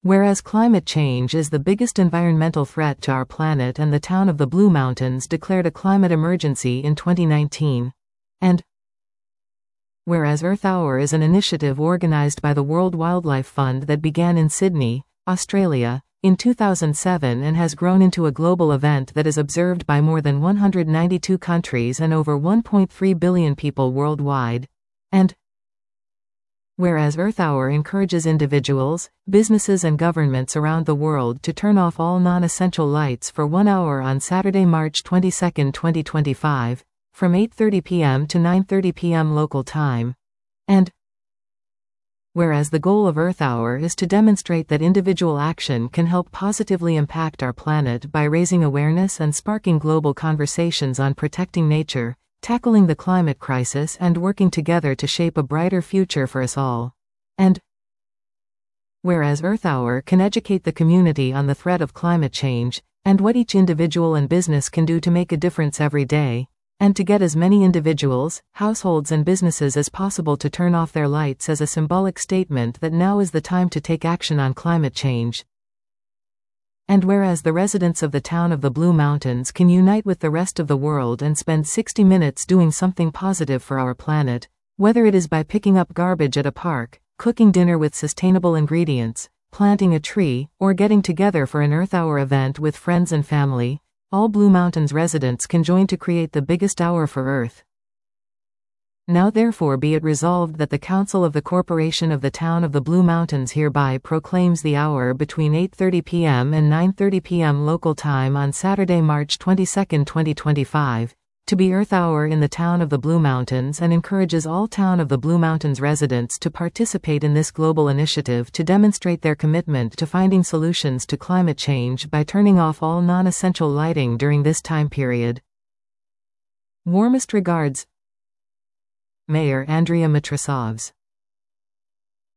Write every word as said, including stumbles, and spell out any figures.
Whereas climate change is the biggest environmental threat to our planet and the town of the Blue Mountains declared a climate emergency in twenty nineteen. And whereas Earth Hour is an initiative organized by the World Wildlife Fund that began in Sydney, Australia, in two thousand seven and has grown into a global event that is observed by more than one hundred ninety-two countries and over one point three billion people worldwide. And whereas Earth Hour encourages individuals, businesses and governments around the world to turn off all non-essential lights for one hour on Saturday, March twenty-second, twenty twenty-five, from eight thirty p m to nine thirty p m local time. And whereas the goal of Earth Hour is to demonstrate that individual action can help positively impact our planet by raising awareness and sparking global conversations on protecting nature, tackling the climate crisis and working together to shape a brighter future for us all. And whereas Earth Hour can educate the community on the threat of climate change, and what each individual and business can do to make a difference every day, and to get as many individuals, households and businesses as possible to turn off their lights as a symbolic statement that now is the time to take action on climate change. And whereas the residents of the town of the Blue Mountains can unite with the rest of the world and spend sixty minutes doing something positive for our planet, whether it is by picking up garbage at a park, cooking dinner with sustainable ingredients, planting a tree, or getting together for an Earth Hour event with friends and family, all Blue Mountains residents can join to create the biggest hour for Earth. Now therefore be it resolved that the Council of the Corporation of the Town of the Blue Mountains hereby proclaims the hour between eight thirty p m and nine thirty p m local time on Saturday, March twenty-second, twenty twenty-five, to be Earth Hour in the Town of the Blue Mountains and encourages all Town of the Blue Mountains residents to participate in this global initiative to demonstrate their commitment to finding solutions to climate change by turning off all non-essential lighting during this time period. Warmest regards, Mayor Andrea Matrasovs.